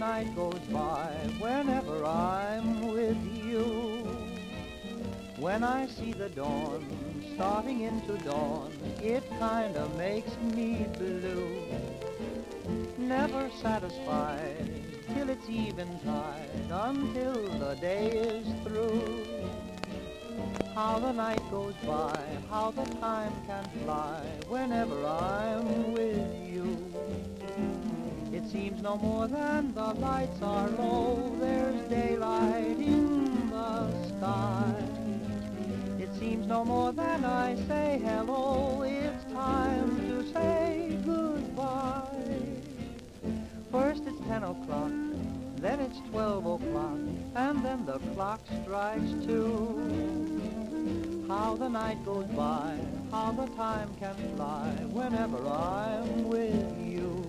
night goes by whenever I'm with you. When I see the dawn starting into dawn, it kinda makes me blue. Never satisfied till it's eventide, until the day is through. How the night goes by, how the time can fly whenever I'm with you. It seems no more than the lights are low, there's daylight in the sky. It seems no more than I say hello, it's time to say goodbye. First it's 10 o'clock, then it's 12 o'clock, and then the clock strikes 2. How the night goes by, how the time can fly whenever I'm with you.